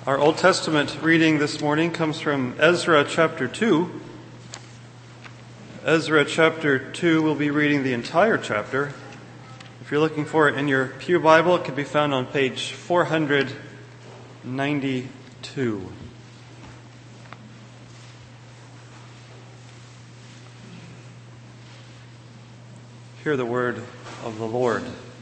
Our Old Testament reading this morning comes from Ezra chapter 2. Ezra chapter 2, we'll be reading the entire chapter. If you're looking for it in your Pew Bible, it can be found on page 492. Hear the word of the Lord.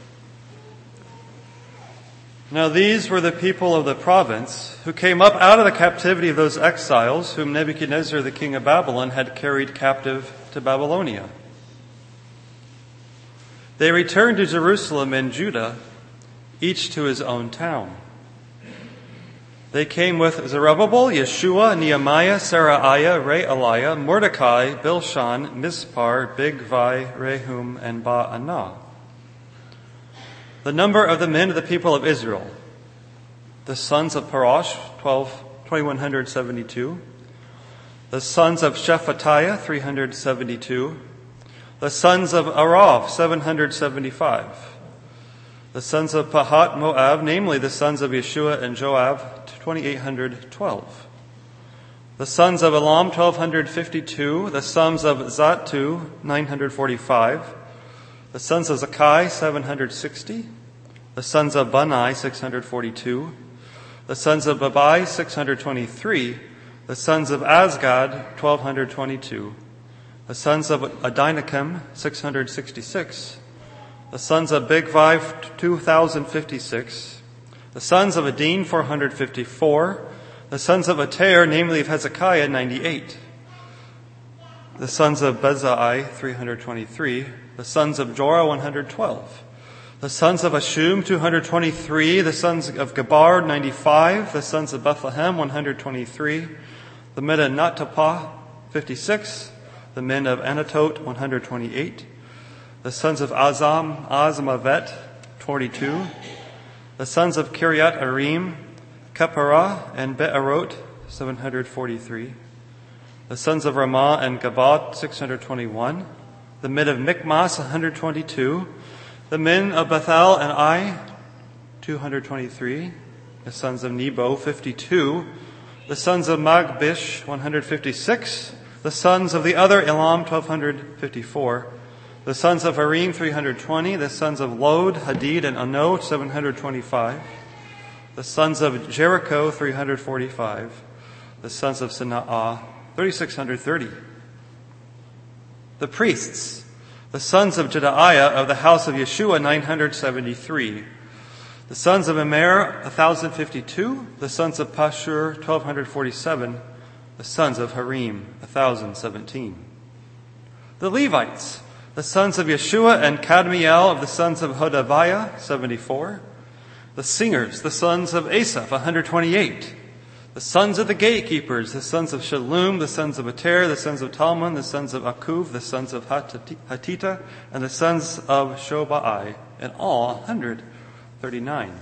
Now these were the people of the province who came up out of the captivity of those exiles whom Nebuchadnezzar the king of Babylon had carried captive to Babylonia. They returned to Jerusalem and Judah, each to his own town. They came with Zerubbabel, Yeshua, Nehemiah, Seraiah, Realiah, Mordecai, Bilshan, Mispar, Bigvai, Rehum, and Baanah. The number of the men of the people of Israel, the sons of Parosh, 2,172. The sons of Shephatiah, 372. The sons of Arav, 775. The sons of Pahat Moab, namely the sons of Yeshua and Joab, 2,812. The sons of Elam, 1,252. The sons of Zattu, 945. The sons of Zakai, 760. The sons of Bani, 642. The sons of Babai, 623. The sons of Azgad, 1,222. The sons of Adinachem, 666. The sons of Bigvai, 2,056. The sons of Adin, 454. The sons of Ater, namely of Hezekiah, 98. The sons of Bezai, 323. The sons of Jorah, 112. The sons of Ashum, 223. The sons of Gabar, 95. The sons of Bethlehem, 123. The men of Natapah, 56. The men of Anatot, 128. The sons of Azmavet, 42. The sons of Kiriath Arim, Keparah, and Be'erot, 743. The sons of Ramah and Gabad, 621. The men of Michmas, 122. The men of Bethel and Ai, 223. The sons of Nebo, 52. The sons of Magbish, 156. The sons of the other Elam, 1,254. The sons of Harim, 320. The sons of Lod, Hadid, and Ono, 725. The sons of Jericho, 345. The sons of Sanaah, 3,630. The priests, the sons of Jedaiah of the house of Yeshua, 973. The sons of Immer, 1,052. The sons of Pashur, 1,247. The sons of Harim, 1,017. The Levites, the sons of Yeshua and Kadmiel of the sons of Hodaviah, 74. The singers, the sons of Asaph, 128. The sons of the gatekeepers, the sons of Shalom, the sons of Ater, the sons of Talmon, the sons of Akuv, the sons of Hatita, and the sons of Shobai, in all 139.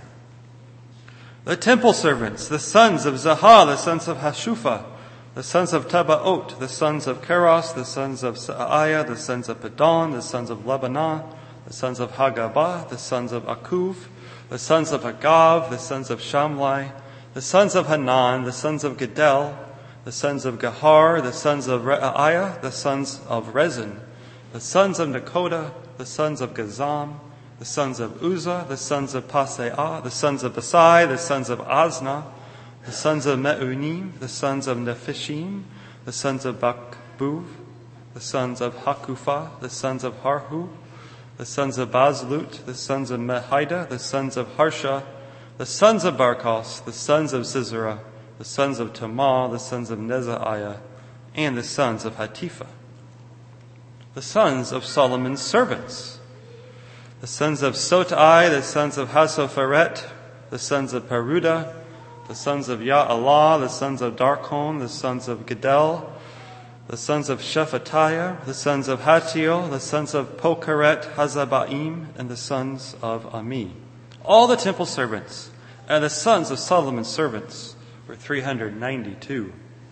The temple servants, the sons of Zahah, the sons of Hashupha, the sons of Tabaot, the sons of Keros, the sons of Saaiah, the sons of Padon, the sons of Lebanah, the sons of Hagabah, the sons of Akuv, the sons of Agav, the sons of Shamlai, the sons of Hanan, the sons of Gedel, the sons of Gahar, the sons of Reaiah, the sons of Rezin, the sons of Nekoda, the sons of Gazam, the sons of Uzzah, the sons of Paseah, the sons of Basai, the sons of Asna, the sons of Meunim, the sons of Nephishim, the sons of Bakbuv, the sons of Hakupha, the sons of Harhu, the sons of Bazlut, the sons of Mehida, the sons of Harsha, the sons of Barkos, the sons of Sisera, the sons of Tamah, the sons of Nezaiah, and the sons of Hatipha. The sons of Solomon's servants, the sons of Sotai, the sons of Hasopharet, the sons of Peruda, the sons of Ya'alah, the sons of Darkon, the sons of Gedel, the sons of Shephatiah, the sons of Hattil, the sons of Pokaret Hazabaim, and the sons of Ami. All the temple servants and the sons of Solomon's servants were 392.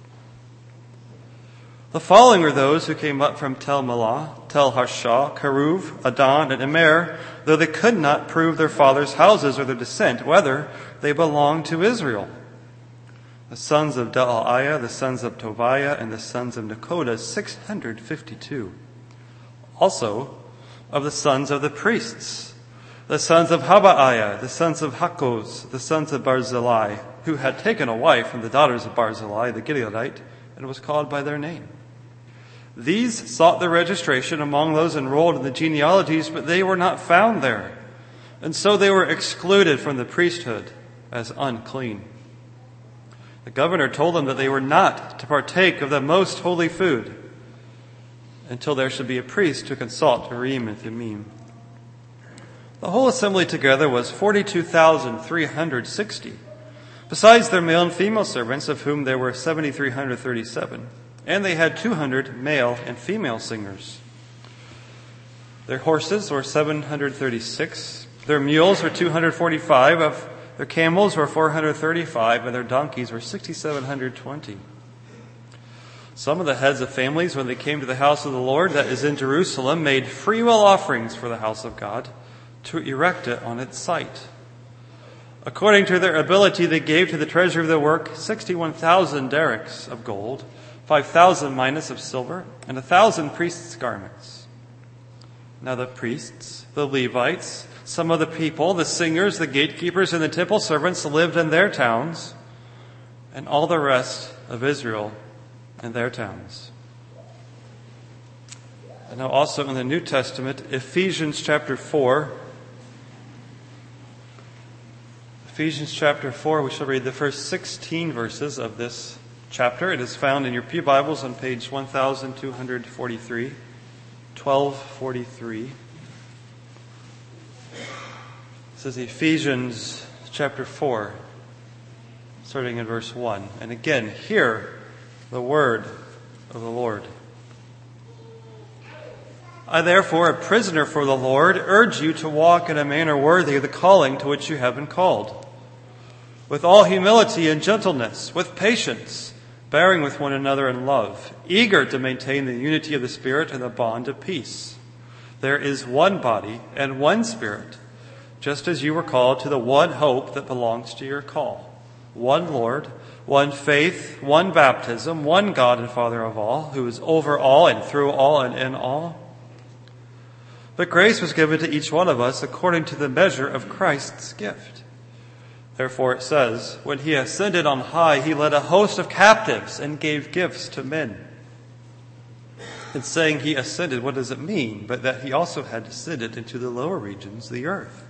The following were those who came up from Tel Melah, Tel Harsha, Keruv, Adon, and Immer, though they could not prove their fathers' houses or their descent, whether they belonged to Israel. The sons of Delaiah, the sons of Tobiah, and the sons of Nekoda, 652. Also, of the sons of the priests, the sons of Habaiah, the sons of Hakkoz, the sons of Barzillai, who had taken a wife from the daughters of Barzillai the Gileadite, and was called by their name. These sought the registration among those enrolled in the genealogies, but they were not found there, and so they were excluded from the priesthood as unclean. The governor told them that they were not to partake of the most holy food until there should be a priest to consult Urim and Thummim. The whole assembly together was 42,360, besides their male and female servants, of whom there were 7,337, and they had 200 male and female singers. Their horses were 736, their mules were 245, their camels were 435, and their donkeys were 6,720. Some of the heads of families, when they came to the house of the Lord that is in Jerusalem, made freewill offerings for the house of God to erect it on its site. According to their ability, they gave to the treasury of the work 61,000 derricks of gold, 5,000 minas of silver, and 1,000 priests' garments. Now the priests, the Levites, some of the people, the singers, the gatekeepers, and the temple servants lived in their towns, and all the rest of Israel in their towns. And now also in the New Testament, Ephesians chapter 4. Ephesians chapter 4, we shall read the first 16 verses of this chapter. It is found in your pew Bibles on page 1243, 1243. This is Ephesians chapter 4, starting in verse 1. And again, hear the word of the Lord. I therefore, a prisoner for the Lord, urge you to walk in a manner worthy of the calling to which you have been called, with all humility and gentleness, with patience, bearing with one another in love, eager to maintain the unity of the Spirit and the bond of peace. There is one body and one Spirit, just as you were called to the one hope that belongs to your call. One Lord, one faith, one baptism, one God and Father of all, who is over all and through all and in all. But grace was given to each one of us according to the measure of Christ's gift. Therefore it says, when he ascended on high, he led a host of captives and gave gifts to men. In saying he ascended, what does it mean? But that he also had descended into the lower regions, the earth.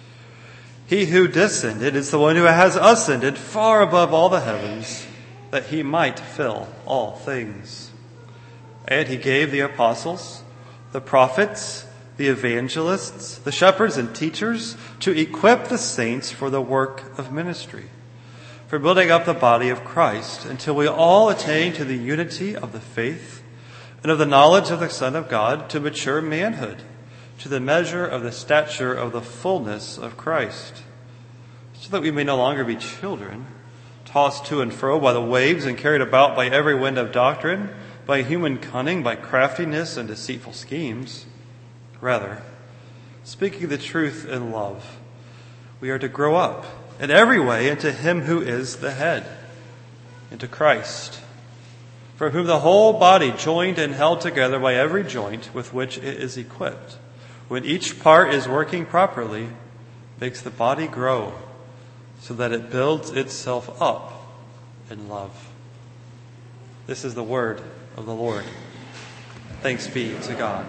He who descended is the one who has ascended far above all the heavens, that he might fill all things. And he gave the apostles, the prophets, the evangelists, the shepherds and teachers to equip the saints for the work of ministry, for building up the body of Christ, until we all attain to the unity of the faith and of the knowledge of the Son of God, to mature manhood, to the measure of the stature of the fullness of Christ, so that we may no longer be children, tossed to and fro by the waves and carried about by every wind of doctrine, by human cunning, by craftiness and deceitful schemes. Rather, speaking the truth in love, we are to grow up in every way into Him who is the head, into Christ, from whom the whole body, joined and held together by every joint with which it is equipped, when each part is working properly, makes the body grow so that it builds itself up in love. This is the word of the Lord. Thanks be to God.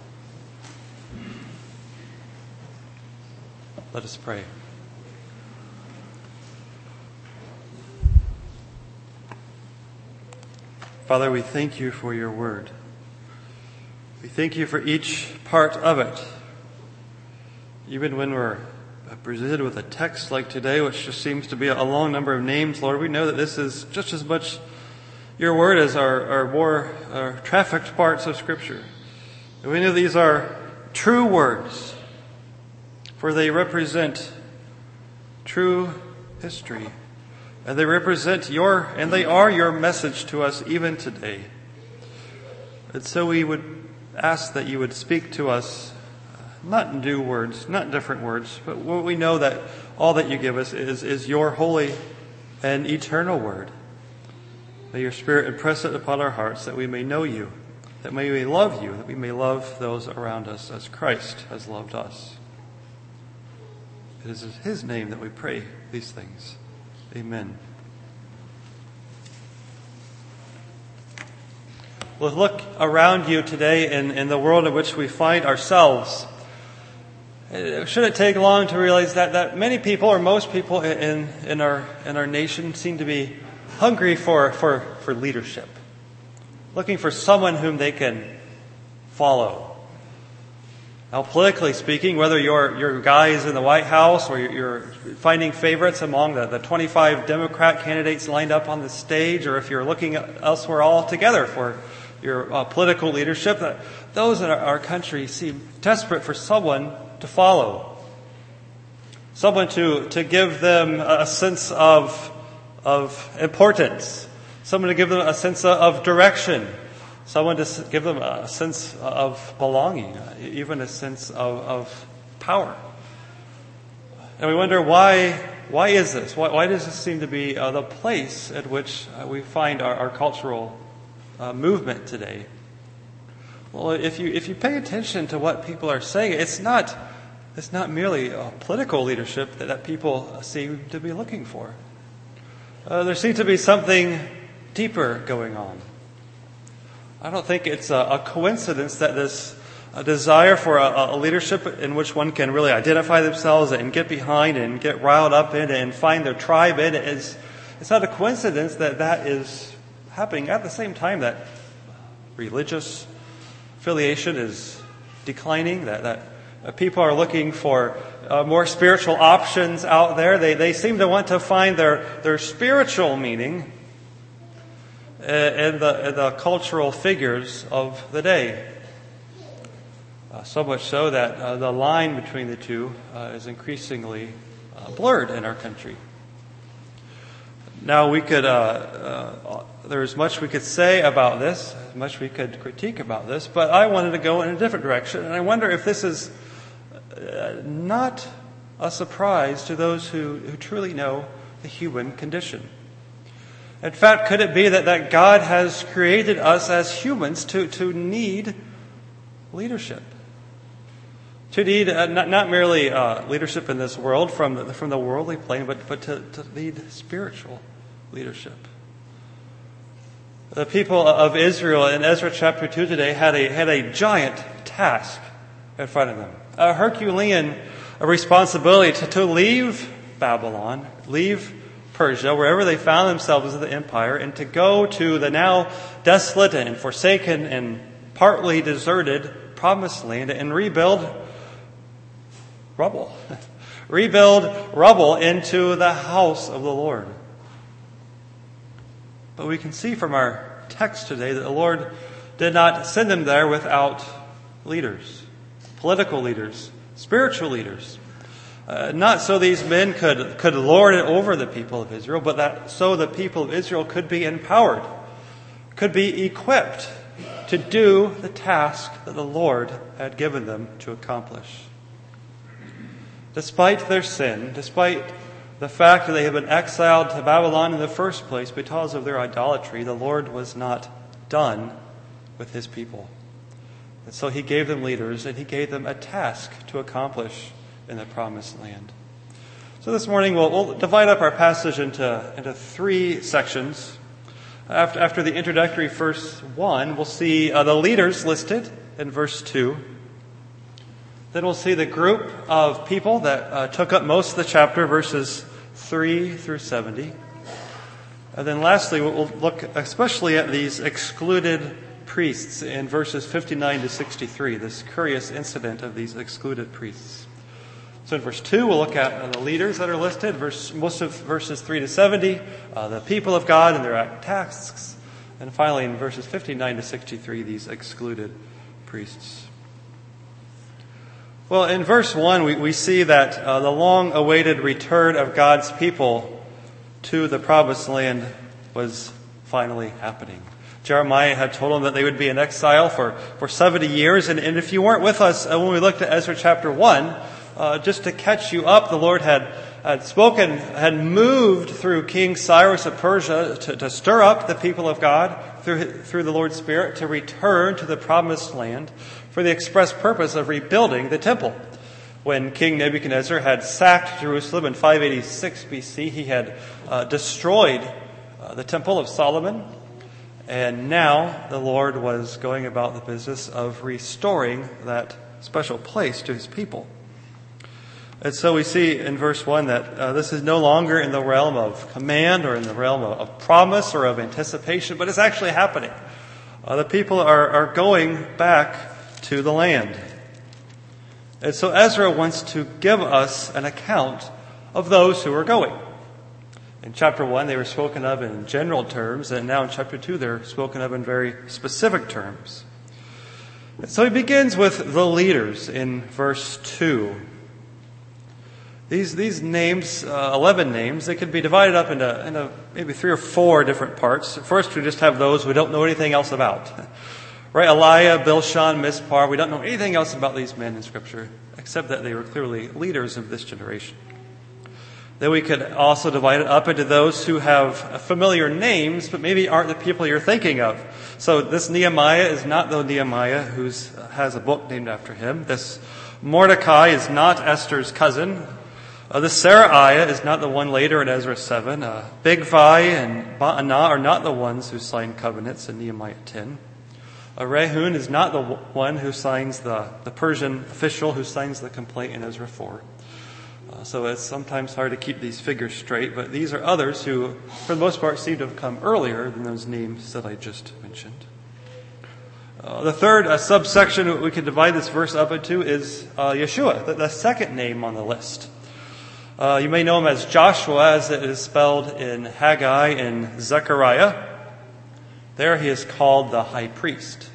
Let us pray. Father, we thank you for your word. We thank you for each part of it. Even when we're presented with a text like today, which just seems to be a long number of names, Lord, we know that this is just as much your word as our more trafficked parts of Scripture. And we know these are true words, for they represent true history. And they represent and they are your message to us even today. And so we would ask that you would speak to us, not in new words, not different words, but we know that all that you give us is your holy and eternal word. May your Spirit impress it upon our hearts that we may know you, that we may love you, that we may love those around us as Christ has loved us. It is in his name that we pray these things. Amen. Well, look around you today in the world in which we find ourselves. Should it take long to realize that many people, or most people in our nation, seem to be hungry for leadership, looking for someone whom they can follow. Now, politically speaking, whether your guy is in the White House or you're finding favorites among the 25 Democrat candidates lined up on the stage, or if you're looking elsewhere altogether for your political leadership, those in our country seem desperate for someone to follow, someone to give them a sense of importance, someone to give them a sense of direction, someone to give them a sense of belonging, even a sense of power. And we wonder why is this? Why does this seem to be the place at which we find our cultural movement today? Well, if you pay attention to what people are saying, it's not merely political leadership that people seem to be looking for. There seems to be something deeper going on. I don't think it's a coincidence that this desire for a leadership in which one can really identify themselves and get behind and get riled up in and find their tribe in it's not a coincidence that is happening at the same time that religious affiliation is declining, that people are looking for more spiritual options out there. They seem to want to find their spiritual meaning in the cultural figures of the day. So much so that the line between the two is increasingly blurred in our country. Now, we could there's much we could say about this, much we could critique about this, but I wanted to go in a different direction, and I wonder if this is not a surprise to those who truly know the human condition. In fact, could it be that God has created us as humans to need leadership? To need not merely leadership in this world from the worldly plane, but to lead spiritual leadership. The people of Israel in Ezra chapter 2 today had a giant task in front of them, a Herculean responsibility to leave Babylon, leave Persia, wherever they found themselves in the empire, and to go to the now desolate and forsaken and partly deserted promised land and rebuild rubble. Rebuild rubble into the house of the Lord. But we can see from our text today that the Lord did not send them there without leaders, political leaders, spiritual leaders. Not so these men could lord it over the people of Israel, but that so the people of Israel could be empowered, could be equipped to do the task that the Lord had given them to accomplish. Despite their sin, despite the fact that they had been exiled to Babylon in the first place because of their idolatry, the Lord was not done with his people. And so he gave them leaders, and he gave them a task to accomplish in the promised land. So this morning we'll divide up our passage into three sections. After the introductory verse 1, we'll see the leaders listed in verse 2. Then we'll see the group of people that took up most of the chapter, verses 3 through 70. And then lastly, we'll look especially at these excluded priests in verses 59 to 63, this curious incident of these excluded priests. So in verse 2, we'll look at the leaders that are listed, most of verses 3 to 70, the people of God and their tasks. And finally, in verses 59 to 63, these excluded priests. Well, in verse 1, we see that the long-awaited return of God's people to the promised land was finally happening. Jeremiah had told them that they would be in exile for 70 years. And if you weren't with us when we looked at Ezra chapter 1, just to catch you up, the Lord had had moved through King Cyrus of Persia to stir up the people of God through the Lord's Spirit to return to the promised land for the express purpose of rebuilding the temple. When King Nebuchadnezzar had sacked Jerusalem in 586 BC, he had destroyed the Temple of Solomon, and now the Lord was going about the business of restoring that special place to his people. And so we see in verse 1 that this is no longer in the realm of command or in the realm of promise or of anticipation, but it's actually happening. The people are going back to the land. And so Ezra wants to give us an account of those who are going. In chapter 1, they were spoken of in general terms, and now in chapter 2, they're spoken of in very specific terms. And so he begins with the leaders in verse 2. These names, 11 names, they could be divided up into maybe 3 or 4 different parts. First, we just have those we don't know anything else about. Right? Eliah, Bilshan, Mispar, we don't know anything else about these men in Scripture, except that they were clearly leaders of this generation. Then we could also divide it up into those who have familiar names, but maybe aren't the people you're thinking of. So this Nehemiah is not the Nehemiah who has a book named after him. This Mordecai is not Esther's cousin. This Seraiah is not the one later in Ezra 7. Bigvai and Baanah are not the ones who signed covenants in Nehemiah 10. Rehum is not the one who signs the Persian official who signs the complaint in Ezra 4. So it's sometimes hard to keep these figures straight, but these are others who, for the most part, seem to have come earlier than those names that I just mentioned. The third subsection we could divide this verse up into is Yeshua, the second name on the list. You may know him as Joshua, as it is spelled in Haggai and Zechariah. There he is called the high priest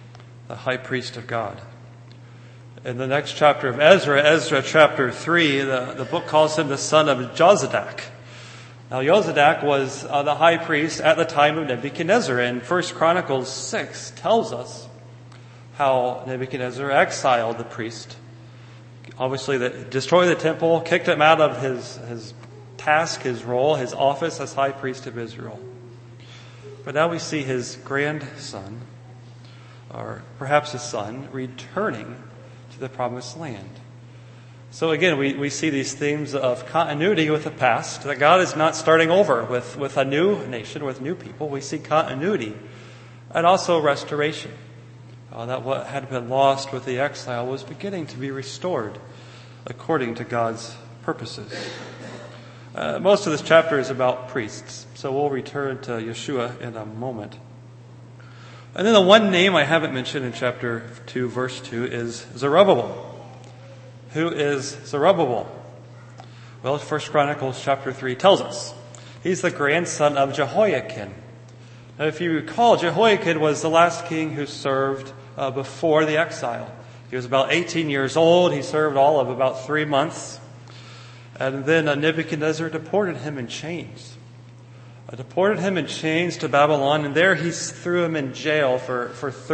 of God. In the next chapter of Ezra chapter 3, the book calls him the son of Jozadak. Now, Jozadak was the high priest at the time of Nebuchadnezzar, and 1 Chronicles 6 tells us how Nebuchadnezzar exiled the priest. Obviously, destroyed the temple, kicked him out of his task, his role, his office as high priest of Israel. But now we see his grandson, or perhaps his son, returning to the promised land. So again, we see these themes of continuity with the past, that God is not starting over with a new nation, with new people. We see continuity and also restoration. That what had been lost with the exile was beginning to be restored according to God's purposes. Most of this chapter is about priests, so we'll return to Yeshua in a moment. And then the one name I haven't mentioned in chapter 2, verse 2 is Zerubbabel. Who is Zerubbabel? Well, 1 Chronicles chapter 3 tells us. He's the grandson of Jehoiakim. Now, if you recall, Jehoiakim was the last king who served before the exile. He was about 18 years old. He served all of about 3 months. And then Nebuchadnezzar deported him in chains. Deported him in chains to Babylon, and there he threw him in jail for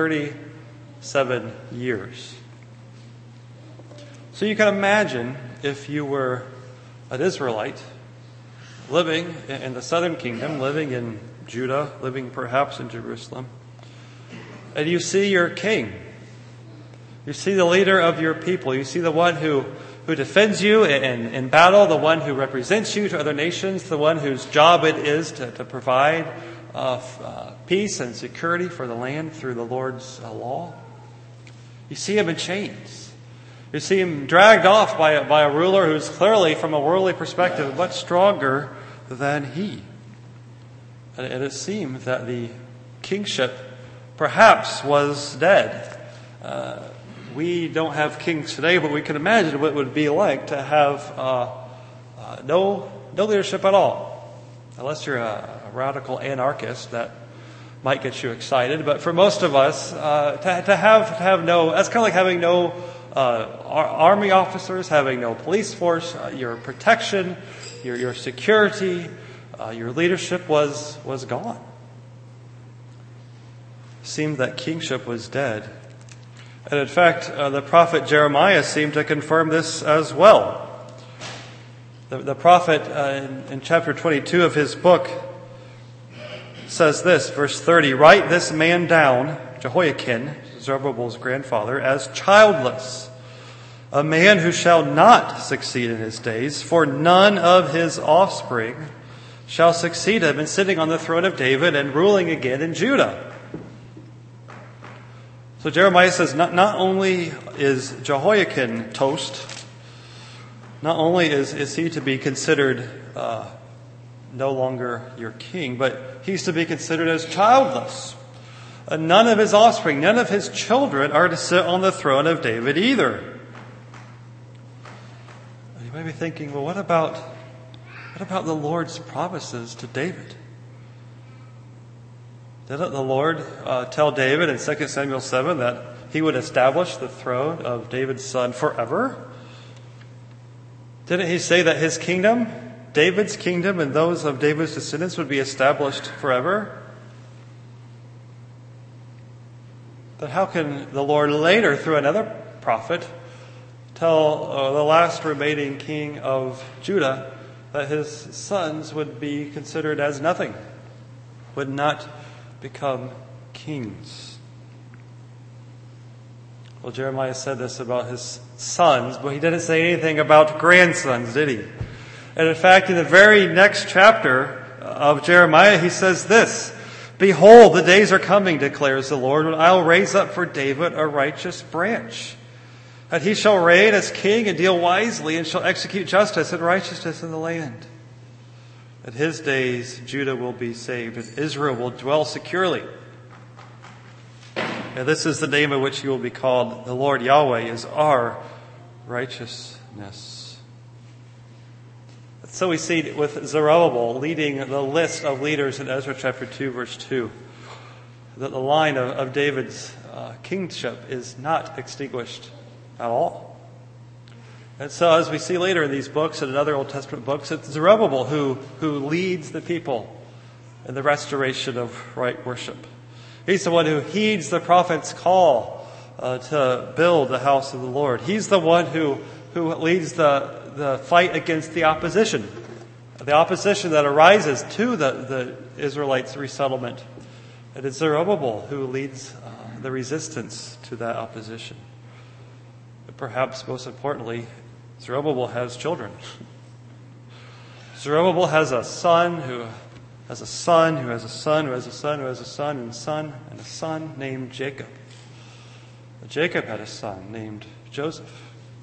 37 years. So you can imagine if you were an Israelite living in the southern kingdom, living in Judah, living perhaps in Jerusalem, and you see your king. You see the leader of your people. You see the one who defends you in battle, the one who represents you to other nations, the one whose job it is to provide peace and security for the land through the Lord's law. You see him in chains. You see him dragged off by a ruler who's clearly, from a worldly perspective, much stronger than he. And it seemed that the kingship perhaps was dead. We don't have kings today, but we can imagine what it would be like to have no leadership at all. Unless you're a radical anarchist, that might get you excited. But for most of us, to have no, that's kind of like having no army officers, having no police force. Your protection, your security, your leadership was gone. It seemed that kingship was dead. And in fact, the prophet Jeremiah seemed to confirm this as well. The prophet in chapter 22 of his book says this, verse 30, "Write this man down," Jehoiakim, Zerubbabel's grandfather, "as childless, a man who shall not succeed in his days, for none of his offspring shall succeed him in sitting on the throne of David and ruling again in Judah." So Jeremiah says not only is Jehoiakim toast, not only is he to be considered no longer your king, but he's to be considered as childless. None of his offspring, none of his children are to sit on the throne of David either. You may be thinking, well, what about the Lord's promises to David? Didn't the Lord tell David in 2 Samuel 7 that he would establish the throne of David's son forever? Didn't he say that his kingdom, David's kingdom, and those of David's descendants would be established forever? Then how can the Lord later, through another prophet, tell the last remaining king of Judah that his sons would be considered as nothing, would not become kings? Well, Jeremiah said this about his sons, but he didn't say anything about grandsons, did he? And in fact, in the very next chapter of Jeremiah, he says this, "Behold, the days are coming, declares the Lord, when I will raise up for David a righteous branch. And he shall reign as king and deal wisely and shall execute justice and righteousness in the land. In his days, Judah will be saved and Israel will dwell securely. And this is the name of which he will be called. The Lord Yahweh is our righteousness." So we see with Zerubbabel leading the list of leaders in Ezra chapter 2, verse 2, that the line of David's kingship is not extinguished at all. And so as we see later in these books and in other Old Testament books, it's Zerubbabel who leads the people in the restoration of right worship. He's the one who heeds the prophet's call to build the house of the Lord. He's the one who leads the fight against the opposition that arises to the Israelites' resettlement. It is Zerubbabel who leads the resistance to that opposition. But perhaps most importantly, Zerubbabel has children. Zerubbabel has a son who has a son who has a son who has a son who has a son and a son named Jacob. Jacob had a son named Joseph.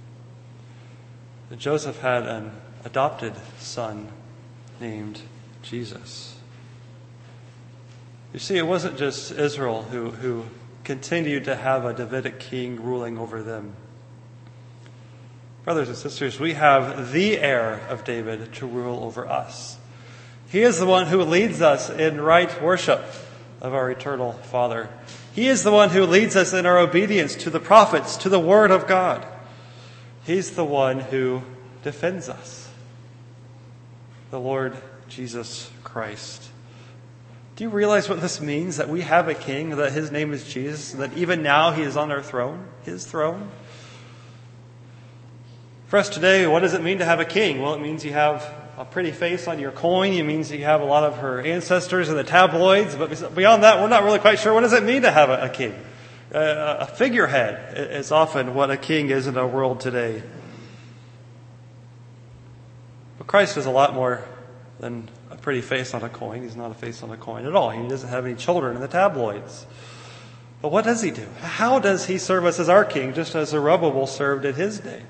Joseph had an adopted son named Jesus. You see, it wasn't just Israel who continued to have a Davidic king ruling over them. Brothers and sisters, we have the heir of David to rule over us. He is the one who leads us in right worship of our eternal Father. He is the one who leads us in our obedience to the prophets, to the Word of God. He's the one who defends us, the Lord Jesus Christ. Do you realize what this means? That we have a king, that his name is Jesus, and that even now he is on our throne, his throne? For us today, what does it mean to have a king? Well, it means you have a pretty face on your coin. It means you have a lot of her ancestors in the tabloids. But beyond that, we're not really quite sure what does it mean to have a king. A figurehead is often what a king is in our world today. But Christ is a lot more than a pretty face on a coin. He's not a face on a coin at all. He doesn't have any children in the tabloids. But what does he do? How does he serve us as our king, just as Zerubbabel served in his day?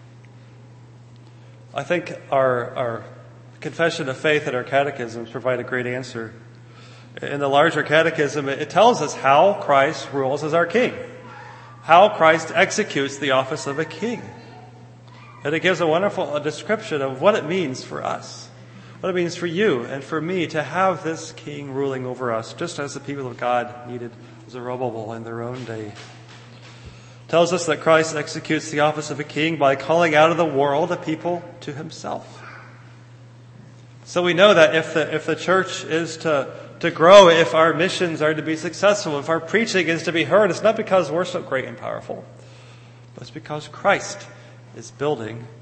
I think our confession of faith and our catechisms provide a great answer. In the larger catechism, it tells us how Christ rules as our king, how Christ executes the office of a king. And it gives a wonderful description of what it means for us, what it means for you and for me to have this king ruling over us, just as the people of God needed Zerubbabel in their own day. It tells us that Christ executes the office of a king by calling out of the world a people to himself. So we know that if the church is to grow, if our missions are to be successful, if our preaching is to be heard, it's not because we're so great and powerful, but it's because Christ is building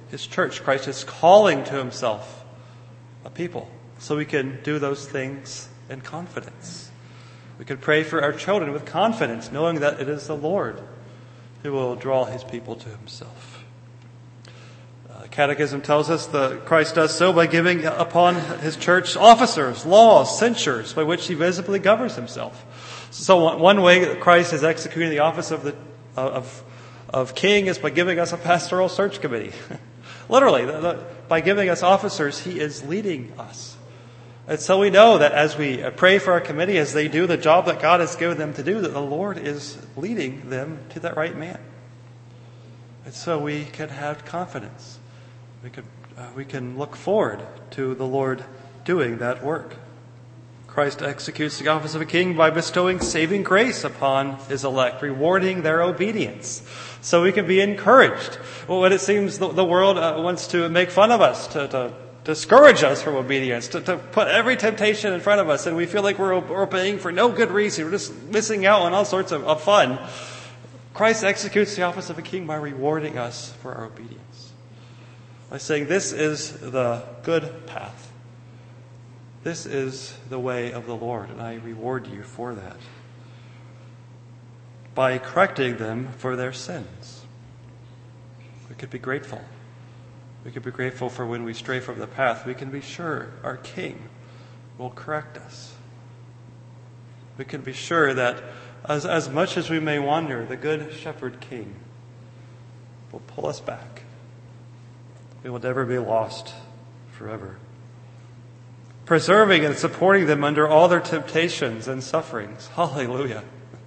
his church. Christ is calling to himself a people so we can do those things in confidence. We can pray for our children with confidence, knowing that it is the Lord who will draw his people to himself. Catechism tells us that Christ does so by giving upon his church officers, laws, censures, by which he visibly governs himself. So one way that Christ is executing the office of king is by giving us a pastoral search committee. Literally, by giving us officers, he is leading us. And so we know that as we pray for our committee, as they do the job that God has given them to do, that the Lord is leading them to that right man. And so we can have confidence. We can look forward to the Lord doing that work. Christ executes the office of a king by bestowing saving grace upon his elect, rewarding their obedience. So we can be encouraged. Well, when it seems the world wants to make fun of us, to discourage us from obedience, to put every temptation in front of us, and we feel like we're obeying for no good reason, we're just missing out on all sorts of fun. Christ executes the office of a king by rewarding us for our obedience. By saying, this is the good path. This is the way of the Lord, and I reward you for that. By correcting them for their sins. We could be grateful. We could be grateful for when we stray from the path. We can be sure our King will correct us. We can be sure that as much as we may wander, the Good Shepherd King will pull us back. We will never be lost forever. Preserving and supporting them under all their temptations and sufferings. Hallelujah.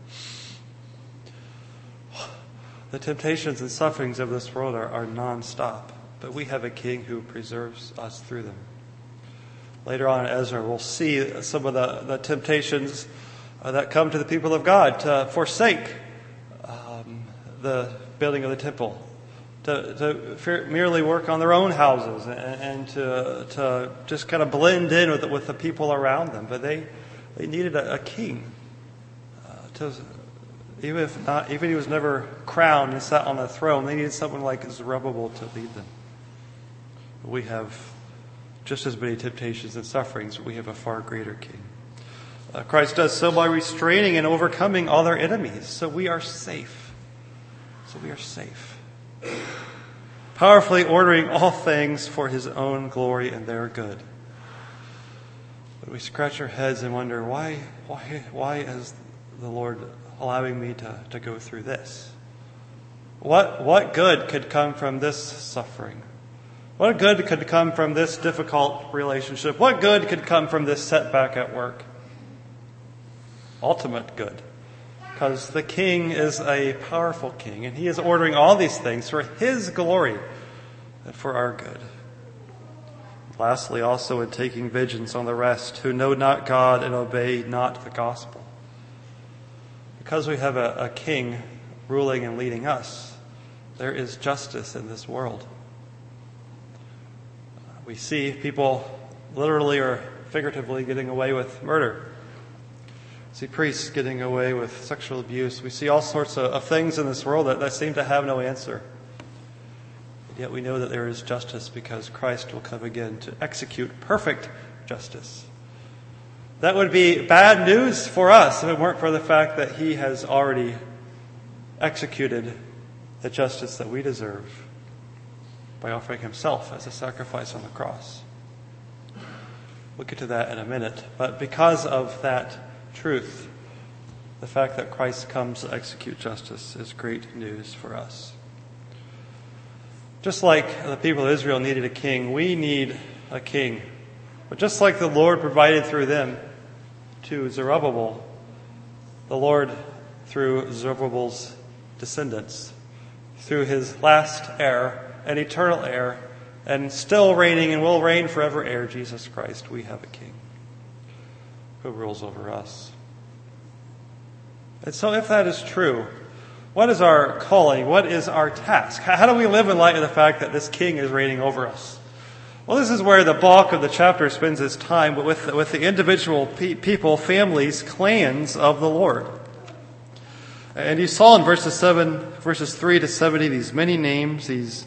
The temptations and sufferings of this world are non-stop, but we have a King who preserves us through them. Later on in Ezra, we'll see some of the temptations that come to the people of God to forsake the building of the temple, to merely work on their own houses and to just kind of blend in with the people around them. But they needed a king even if he was never crowned and sat on the throne. They needed someone like Zerubbabel to lead them. We have just as many temptations and sufferings, but we have a far greater king. Christ does so by restraining and overcoming all their enemies. So we are safe. Powerfully ordering all things for his own glory and their good. But we scratch our heads and wonder, why is the Lord allowing me to go through this? What good could come from this suffering? What good could come from this difficult relationship? What good could come from this setback at work? Ultimate good. Because the King is a powerful King, and he is ordering all these things for his glory and for our good. Lastly, also in taking vengeance on the rest who know not God and obey not the gospel. Because we have a King ruling and leading us, there is justice in this world. We see people literally or figuratively getting away with murder. We see priests getting away with sexual abuse. We see all sorts of things in this world that seem to have no answer. And yet we know that there is justice because Christ will come again to execute perfect justice. That would be bad news for us if it weren't for the fact that he has already executed the justice that we deserve by offering himself as a sacrifice on the cross. We'll get to that in a minute. But because of that truth, the fact that Christ comes to execute justice is great news for us. Just like the people of Israel needed a king, we need a king. But just like the Lord provided through them to Zerubbabel, the Lord through Zerubbabel's descendants, through his last heir, an eternal heir, and still reigning and will reign forever heir, Jesus Christ, we have a king who rules over us. And so if that is true, what is our calling? What is our task? How do we live in light of the fact that this king is reigning over us? Well, this is where the bulk of the chapter spends its time, but with the individual people, families, clans of the Lord. And you saw in verses 3 to 70 these many names, these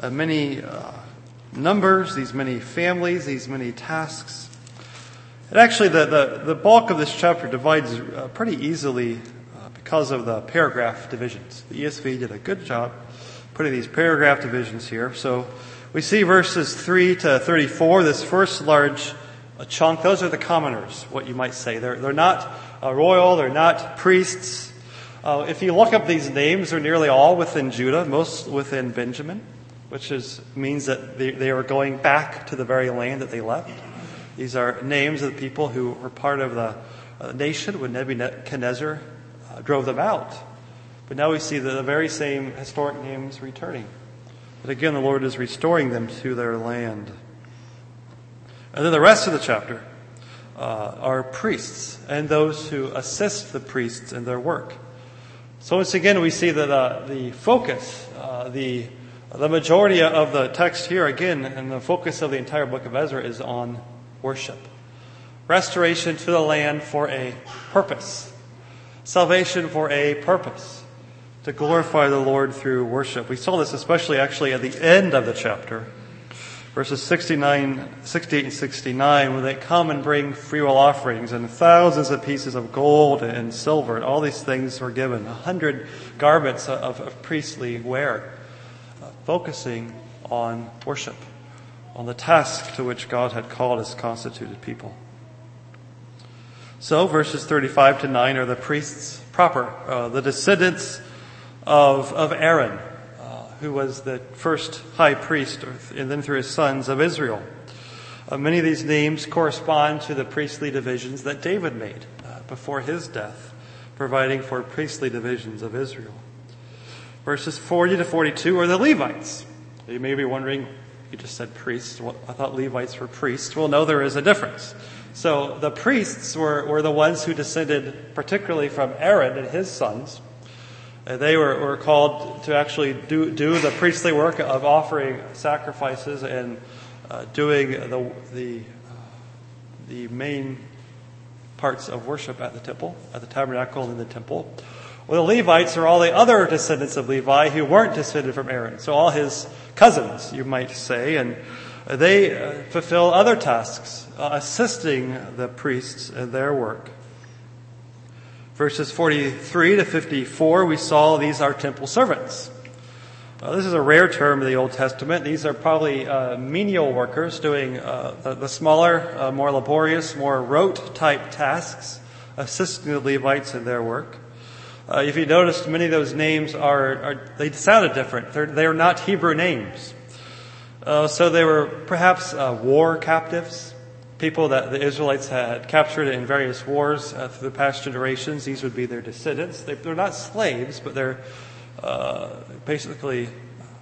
many numbers, these many families, these many tasks. And actually, the bulk of this chapter divides pretty easily because of the paragraph divisions. The ESV did a good job putting these paragraph divisions here. So we see verses 3 to 34, this first large chunk. Those are the commoners, what you might say. They're not royal, they're not priests. If you look up these names, they're nearly all within Judah, most within Benjamin, which means that they are going back to the very land that they left. These are names of the people who were part of the nation when Nebuchadnezzar drove them out. But now we see the very same historic names returning. But again, the Lord is restoring them to their land. And then the rest of the chapter are priests and those who assist the priests in their work. So once again, we see that the focus, the majority of the text here, again, and the focus of the entire book of Ezra is on worship. Restoration to the land for a purpose. Salvation for a purpose. To glorify the Lord through worship. We saw this especially actually at the end of the chapter. Verses 68 and 69, when they come and bring freewill offerings and thousands of pieces of gold and silver, and all these things were given, 100 garments of priestly wear, focusing on worship, on the task to which God had called his constituted people. So verses 35 to 9 are the priests proper, the descendants of Aaron, who was the first high priest, and then through his sons of Israel. Many of these names correspond to the priestly divisions that David made before his death, providing for priestly divisions of Israel. Verses 40 to 42 are the Levites. You may be wondering, you just said priests. Well, I thought Levites were priests. Well, no, there is a difference. So the priests were the ones who descended particularly from Aaron and his sons. They were called to actually do the priestly work of offering sacrifices and doing the main parts of worship at the temple, at the tabernacle and in the temple. Well, the Levites are all the other descendants of Levi who weren't descended from Aaron. So all his cousins, you might say, and they fulfill other tasks, assisting the priests in their work. Verses 43 to 54, we saw these are temple servants. This is a rare term in the Old Testament. These are probably menial workers doing the smaller, more laborious, more rote-type tasks, assisting the Levites in their work. If you noticed, many of those names they sounded different. They're not Hebrew names. So they were perhaps war captives. People that the Israelites had captured in various wars through the past generations. These would be their descendants. They're not slaves, but they're basically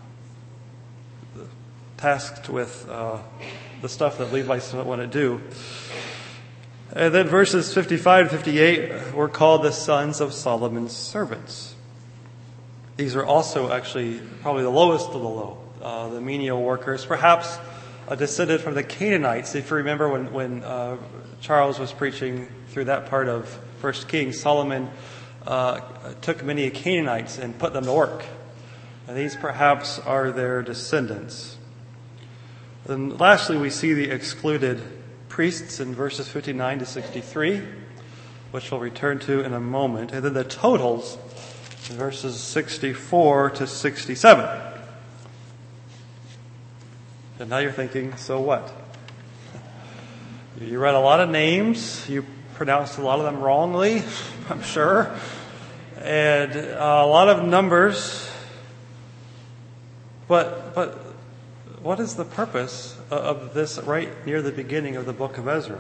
tasked with the stuff that Levites don't want to do. And then verses 55 to 58 were called the sons of Solomon's servants. These are also actually probably the lowest of the low, the menial workers, perhaps descended from the Canaanites. If you remember when Charles was preaching through that part of 1 Kings, Solomon took many Canaanites and put them to work. And these perhaps are their descendants. And lastly, we see the excluded priests in verses 59 to 63, which we'll return to in a moment. And then the totals in verses 64 to 67. And now you're thinking, so what? You read a lot of names. You pronounced a lot of them wrongly, I'm sure. And a lot of numbers. But what is the purpose of this right near the beginning of the book of Ezra?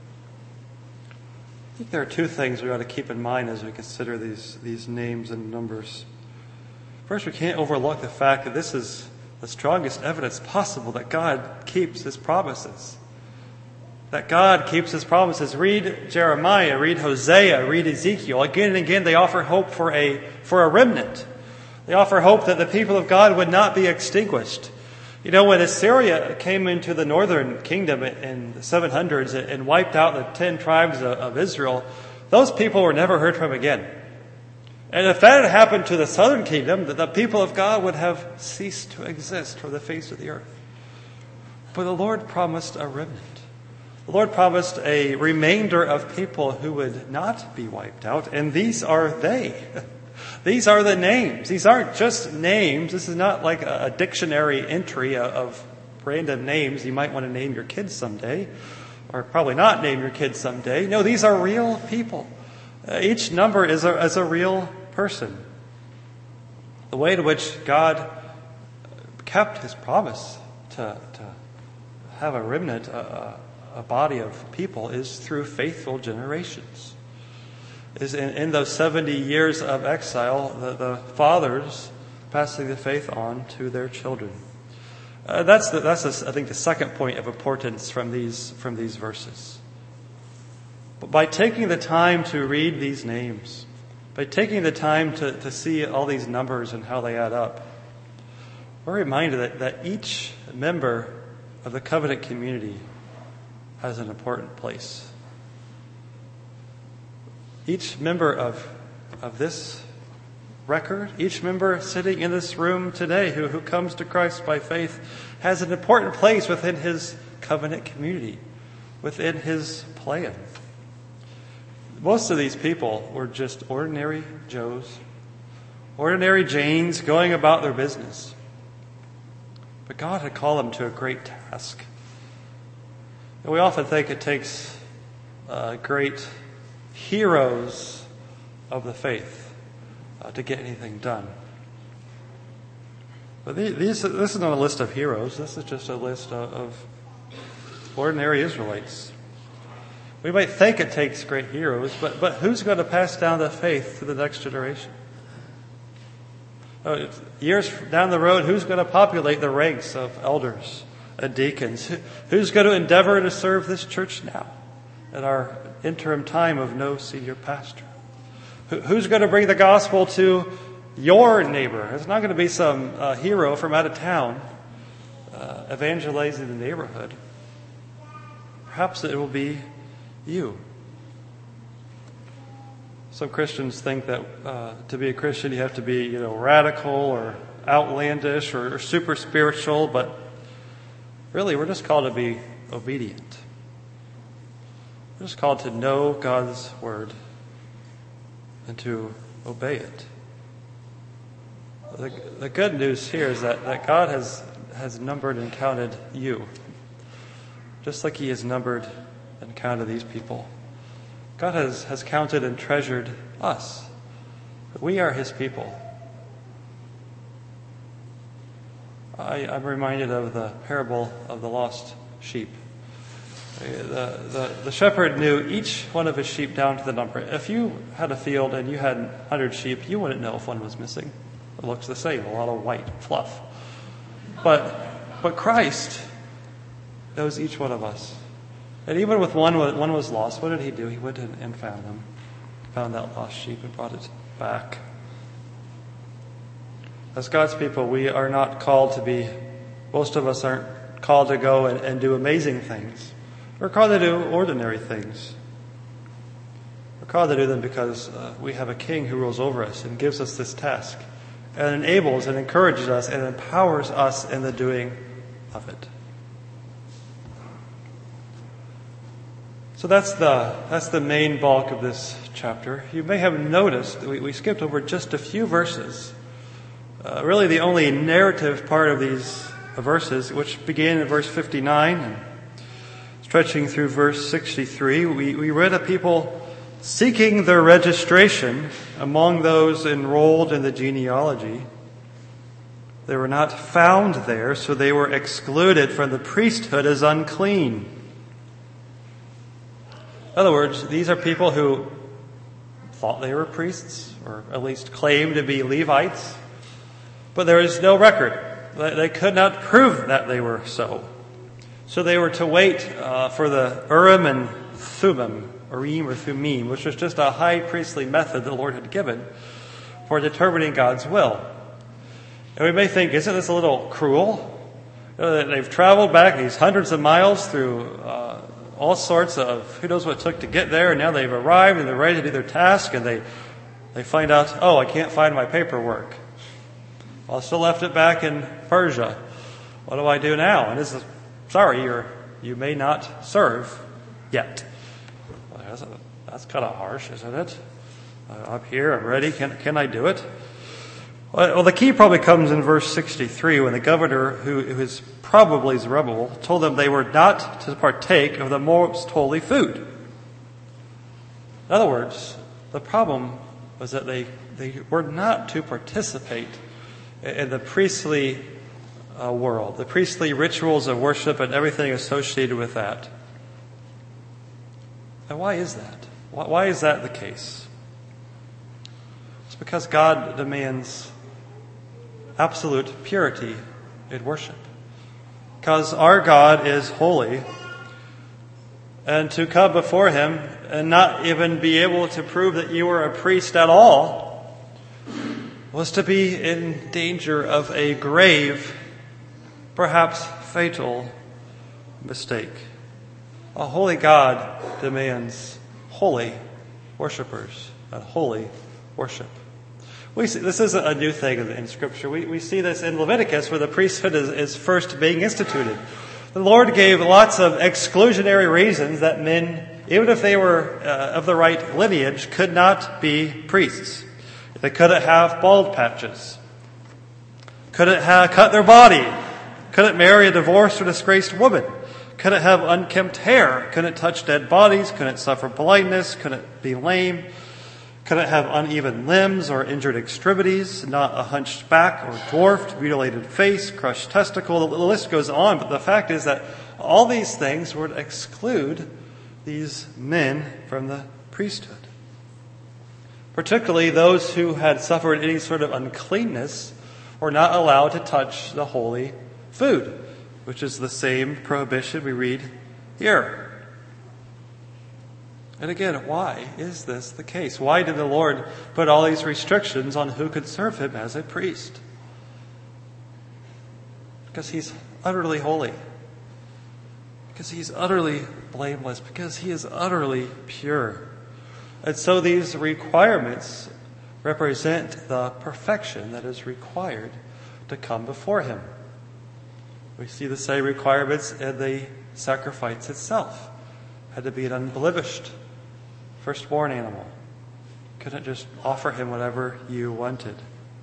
I think there are two things we ought to keep in mind as we consider these names and numbers. First, we can't overlook the fact that this is the strongest evidence possible that God keeps his promises. That God keeps his promises. Read Jeremiah, read Hosea, read Ezekiel. Again and again, they offer hope for a remnant. They offer hope that the people of God would not be extinguished. You know, when Assyria came into the northern kingdom in the 700s and wiped out the 10 tribes of Israel, those people were never heard from again. And if that had happened to the southern kingdom, the people of God would have ceased to exist from the face of the earth. But the Lord promised a remnant. The Lord promised a remainder of people who would not be wiped out, and these are they. These are the names. These aren't just names. This is not like a dictionary entry of random names you might want to name your kids someday, or probably not name your kids someday. No, these are real people. Each number is a real person. The way in which God kept his promise to have a remnant, a body of people, is through faithful generations. Is in those 70 years of exile, the fathers passing the faith on to their children. That's I think the second point of importance from these verses. But by taking the time to read these names, by taking the time to see all these numbers and how they add up, we're reminded that each member of the covenant community has an important place. Each member of this record, each member sitting in this room today who comes to Christ by faith has an important place within his covenant community, within his plan. Most of these people were just ordinary Joes, ordinary Janes going about their business. But God had called them to a great task. And we often think it takes great heroes of the faith to get anything done. But this is not a list of heroes. This is just a list of ordinary Israelites. We might think it takes great heroes, but who's going to pass down the faith to the next generation? Years down the road, who's going to populate the ranks of elders and deacons? Who's going to endeavor to serve this church now at our interim time of no senior pastor? Who's going to bring the gospel to your neighbor? It's not going to be some hero from out of town evangelizing the neighborhood. Perhaps it will be you. Some Christians think that to be a Christian you have to be, radical or outlandish or super spiritual, but really we're just called to be obedient. We're just called to know God's word and to obey it. The good news here is that God has numbered and counted you, just like he has numbered and counted these people. God has counted and treasured us. We are his people. I'm reminded of the parable of the lost sheep. The shepherd knew each one of his sheep down to the number. If you had a field and you had 100 sheep, you wouldn't know if one was missing. It looks the same, a lot of white fluff. But Christ knows each one of us. And even with one was lost, what did he do? He went and found them. Found that lost sheep and brought it back. As God's people, we are not called to be, most of us aren't called to go and do amazing things. We're called to do ordinary things. We're called to do them because we have a king who rules over us and gives us this task and enables and encourages us and empowers us in the doing of it. So that's the main bulk of this chapter. You may have noticed that we skipped over just a few verses. Really the only narrative part of these verses, which began in verse 59 and stretching through verse 63. We read of people seeking their registration among those enrolled in the genealogy. They were not found there, so they were excluded from the priesthood as unclean. In other words, these are people who thought they were priests, or at least claimed to be Levites, but there is no record. They could not prove that they were so. So they were to wait for the Urim and Thummim, Urim or Thummim, which was just a high priestly method the Lord had given for determining God's will. And we may think, isn't this a little cruel? They've traveled back these hundreds of miles through all sorts of, who knows what it took to get there, and now they've arrived and they're ready to do their task, and they They find out, oh, I can't find my paperwork. Well, I still left it back in Persia. What do I do now? And this is, sorry, you may not serve yet. Well, that's kind of harsh, isn't it? I'm here, I'm ready, can I do it? Well, the key probably comes in verse 63 when the governor, who is probably Zerubbabel, told them they were not to partake of the most holy food. In other words, the problem was that they were not to participate in the priestly world, the priestly rituals of worship and everything associated with that. And why is that? Why is that the case? It's because God demands absolute purity in worship. Because our God is holy, and to come before Him and not even be able to prove that you were a priest at all was to be in danger of a grave, perhaps fatal mistake. A holy God demands holy worshipers and holy worship. We see, this isn't a new thing in Scripture. We see this in Leviticus where the priesthood is first being instituted. The Lord gave lots of exclusionary reasons that men, even if they were of the right lineage, could not be priests. They couldn't have bald patches, couldn't cut their body, couldn't marry a divorced or disgraced woman, couldn't have unkempt hair, couldn't touch dead bodies, couldn't suffer blindness, couldn't be lame, couldn't have uneven limbs or injured extremities, not a hunched back or dwarfed, mutilated face, crushed testicle. The list goes on, but the fact is that all these things would exclude these men from the priesthood. Particularly those who had suffered any sort of uncleanness were not allowed to touch the holy food, which is the same prohibition we read here. And again, why is this the case? Why did the Lord put all these restrictions on who could serve Him as a priest? Because He's utterly holy. Because He's utterly blameless. Because He is utterly pure. And so these requirements represent the perfection that is required to come before Him. We see the same requirements in the sacrifice itself. It had to be an unblemished firstborn animal. Couldn't just offer Him whatever you wanted.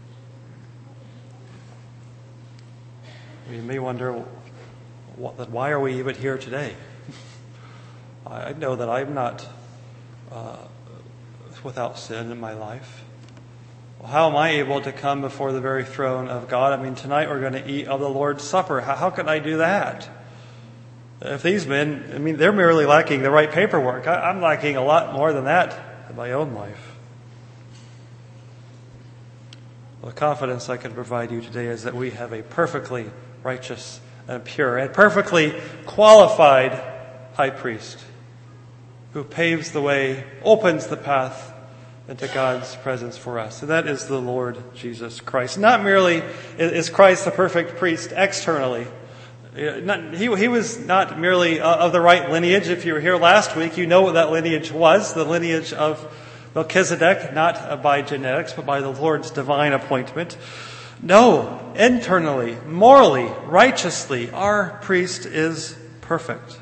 You may wonder, why are we even here today? I know that I'm not without sin in my life. Well, how am I able to come before the very throne of God? I mean, tonight we're going to eat of the Lord's Supper. How can I do that? If these men, they're merely lacking the right paperwork. I'm lacking a lot more than that in my own life. Well, the confidence I can provide you today is that we have a perfectly righteous and pure and perfectly qualified high priest who paves the way, opens the path into God's presence for us. And that is the Lord Jesus Christ. Not merely is Christ the perfect priest externally. He was not merely of the right lineage. If you were here last week, you know what that lineage was. The lineage of Melchizedek, not by genetics, but by the Lord's divine appointment. No, internally, morally, righteously, our priest is perfect.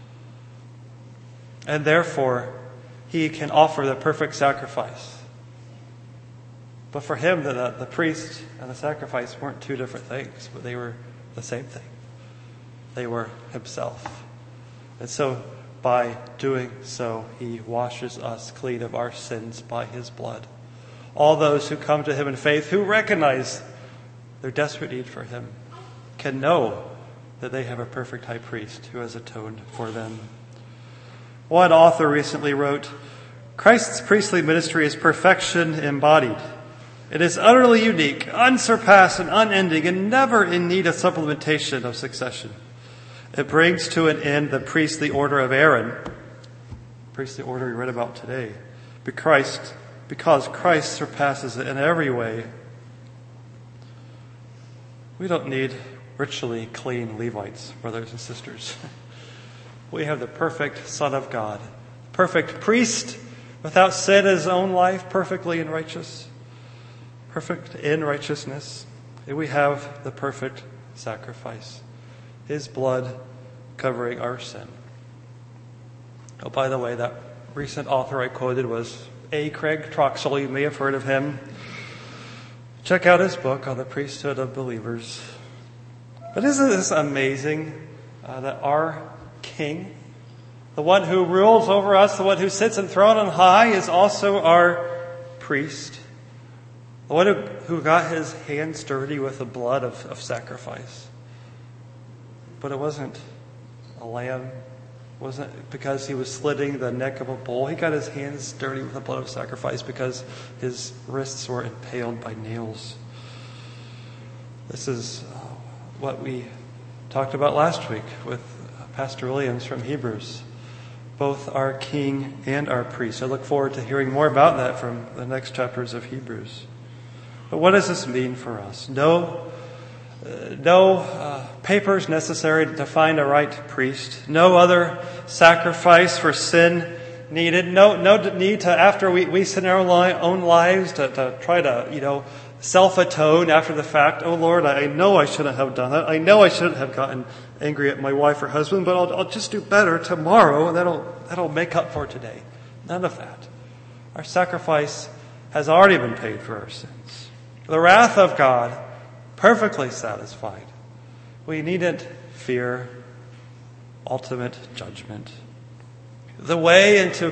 And therefore, he can offer the perfect sacrifice. But for him, the priest and the sacrifice weren't two different things, but they were the same thing. They were himself. And so, by doing so, he washes us clean of our sins by his blood. All those who come to him in faith, who recognize their desperate need for him, can know that they have a perfect high priest who has atoned for them. One author recently wrote, Christ's priestly ministry is perfection embodied. It is utterly unique, unsurpassed, and unending, and never in need of supplementation of succession. It brings to an end the priestly order of Aaron, priestly order we read about today, because Christ surpasses it in every way. We don't need ritually clean Levites, brothers and sisters. We have the perfect Son of God, perfect priest without sin in his own life, perfectly and righteous, perfect in righteousness. And we have the perfect sacrifice, his blood covering our sin. Oh, by the way, that recent author I quoted was A. Craig Troxel. You may have heard of him. Check out his book on the priesthood of believers. But isn't this amazing that our King, the one who rules over us, the one who sits enthroned on high, is also our priest, the one who got his hands dirty with the blood of sacrifice. But it wasn't a lamb. It wasn't because he was slitting the neck of a bull. He got his hands dirty with the blood of sacrifice because his wrists were impaled by nails. This is what we talked about last week with Pastor Williams from Hebrews. Both our King and our priest. I look forward to hearing more about that from the next chapters of Hebrews. But what does this mean for us? No papers necessary to find a right priest. No other sacrifice for sin needed. No need to, after we sin in our own lives, to try to, self-atone after the fact. Oh Lord, I know I shouldn't have done that. I know I shouldn't have gotten angry at my wife or husband, but I'll just do better tomorrow, and that'll make up for today. None of that. Our sacrifice has already been paid for our sins. The wrath of God, perfectly satisfied. We needn't fear ultimate judgment. The way into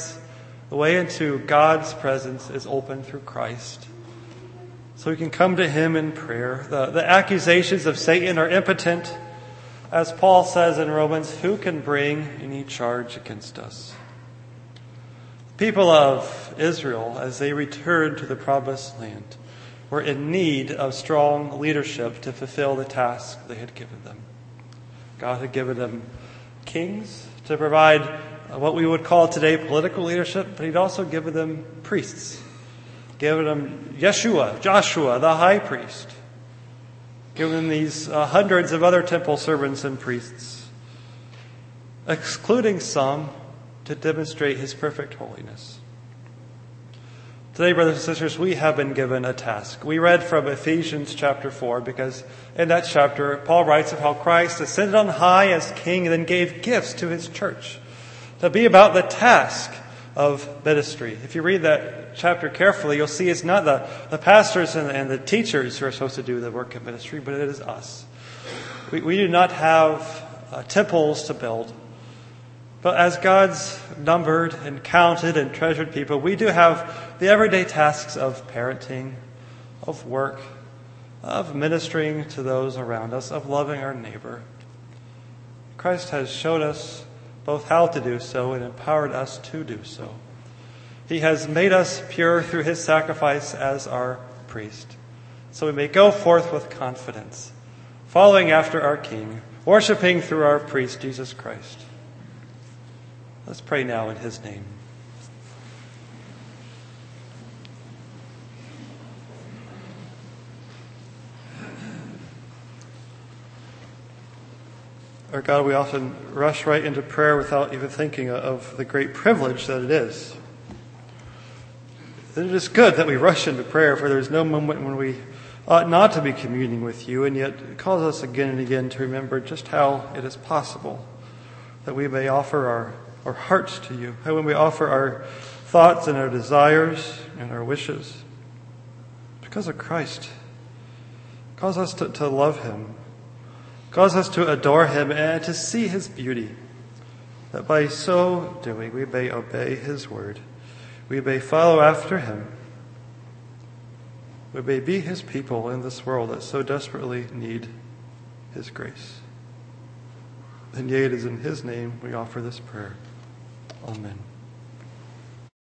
God's presence is open through Christ. So we can come to him in prayer. The accusations of Satan are impotent. As Paul says in Romans, who can bring any charge against us? The people of Israel, as they returned to the promised land, were in need of strong leadership to fulfill the task they had given them. God had given them kings to provide what we would call today political leadership, but he'd also given them priests. Given them Joshua, the high priest. Given them these hundreds of other temple servants and priests, excluding some to demonstrate his perfect holiness. Today, brothers and sisters, we have been given a task. We read from Ephesians chapter 4 because in that chapter, Paul writes of how Christ ascended on high as king and then gave gifts to his church to be about the task of ministry. If you read that chapter carefully, you'll see it's not the pastors and the teachers who are supposed to do the work of ministry, but it is us. We do not have temples to build. But as God's numbered and counted and treasured people, we do have the everyday tasks of parenting, of work, of ministering to those around us, of loving our neighbor. Christ has showed us both how to do so and empowered us to do so. He has made us pure through his sacrifice as our priest, so we may go forth with confidence, following after our King, worshiping through our priest, Jesus Christ. Let's pray now in his name. Our God, we often rush right into prayer without even thinking of the great privilege that it is. It is good that we rush into prayer, for there is no moment when we ought not to be communing with you, and yet it calls us again and again to remember just how it is possible that we may offer our hearts to you, how when we offer our thoughts and our desires and our wishes. Because of Christ. Cause us to love him. Cause us to adore him and to see his beauty, that by so doing we may obey his word. We may follow after him. We may be his people in this world that so desperately need his grace. And yea, it is in his name we offer this prayer. Amen.